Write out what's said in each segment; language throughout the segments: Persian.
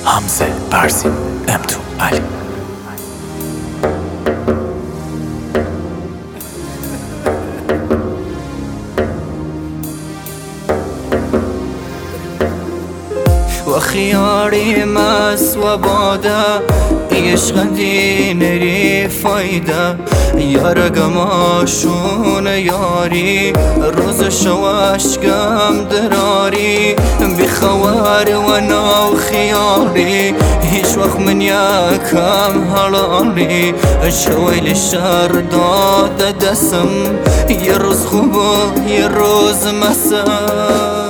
حمزه برزین M2 علی. وخياري مس وبادا عشق دينري فايدة يا رقم عاشون ياري روز شواشكم دراري بخوار وانا وخياري هيش وقت من ياكم هلالي شويل الشر داد دسم يروز خوبه يروز مسا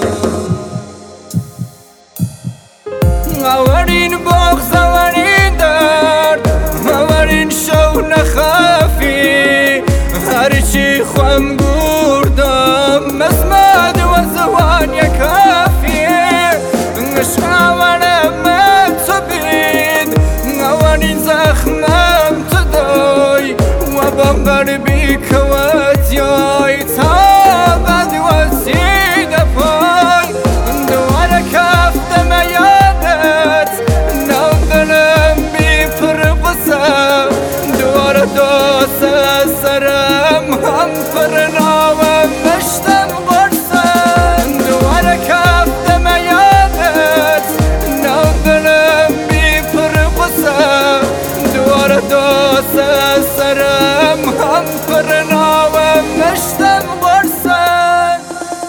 مورين بغز مورين درد مورين شو نخافي هرشي خوام بوردم مسماد وزوان يكافي مشاورة ما تبيد مورين زخمم تداي وبنبر بيك واتياي تابد وزيد فاي دوار كافت ميا دوس سرم هم فرنا و مشتم برسن دوار کفت میادت نو دلم بی پرقصه دوار دوس سرم هم فرنا و مشتم برسن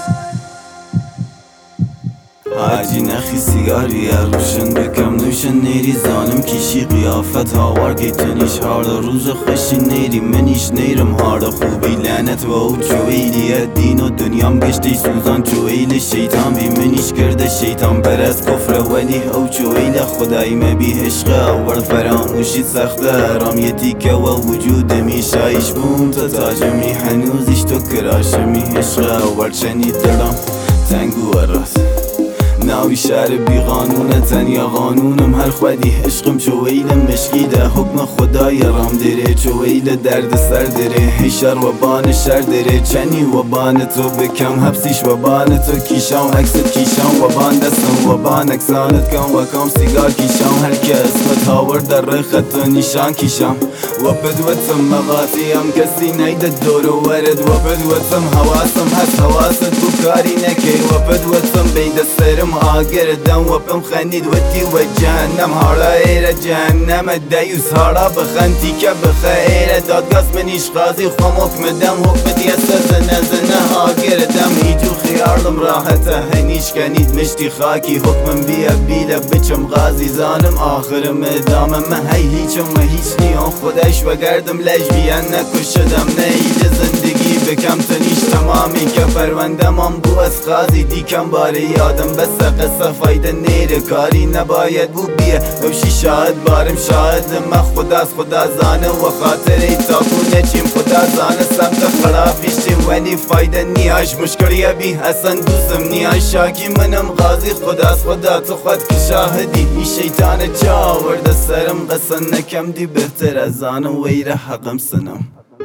حاجی نخی سیگاری روشن بکم نوشن نیری زانم کشی قیافت هاوار گیتنیش هارد روز خوشی نیری منیش نیرم هارد خوبی لعنت و او چویلی دین و دنیام گشتی سوزان چویل شیطان بی منیش کرده شیطان برست کفر ولی او چویل خدای مبی عشق اول فراموشی سخته رامیتی که و وجود میشایش بون تا تاجمی هنوزش تو کراشمی عشق اول چنی دلم تنگو راست ناوی شهر بی قانونه تنیا قانونم هر خودی عشقم چویل مشکیده حکم خدای رام داره چویل درد سر داره هیشر و بان شر داره چنی و بان تو بکم حبسیش و بان تو کیشام عکست کیشام و بان دستم و بان اکسانت کم و کم سیگار کیشام هر که اسمت هاور در روی خط و نشان کیشام و بدوتم مغاتیم کسی نیده دور و ورد و بدوتم حواسم هست حواست بکاری نکی و بدوتم بین دسترم آگر دم و پم خنید و تی و جهنم حالا ایر جهنم دیوس حالا بخندی که بخیر دادگاز منیش قاضی خوام حکم دم حکم دیسته زنه زنه آگر دم هیجو خیارلم راحته هنیش کنید مشتی خاکی حکمم بیا بیله بچم غازی زانم آخرم ادامم هی هیچم و هیچ نیان خودش و گردم لجبیان نکشدم نیل زندگی بکم تنیش تمامی که پروندم هم بو از قاضی دیکم باره یادم بس قصه فایده نیره کاری نباید بو بیه اوشی شاهد بارم شاهدم من خداست خدا زانه و خاطر ای تاکونه چیم خدا زانه سمت خلافیشتیم ولی فایده نیاش مشکلی بی حسن دوستم نیاش شاکی منم غازی خداست خدا تو خود که شاهدی ای شیطان جا ورده سرم قصه نکم دی بهتر از آنم ویره حقم سنم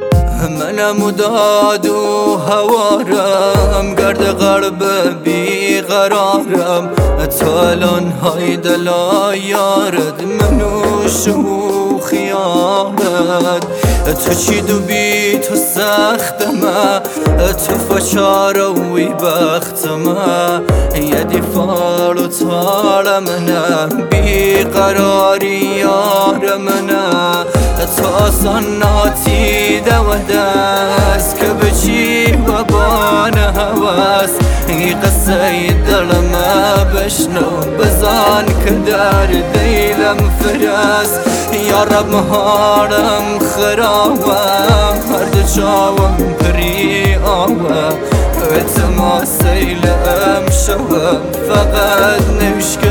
منم وداد و هوارم گرد غرب بیقرارم تالان های دلا یارد منوش و خیالت تو چی دو بی تو سختمه تو فشار وی بختمه یدی فال و تال منه بیقراری یار منه تو آسان ناتی دو دست که بچی و بان هواس ای قصه دلم بشنو بزان که در دیلم فرس یا رب مهارم خرابه هر دو چاوم پری آوه و تماسیل امشوه فقط نوش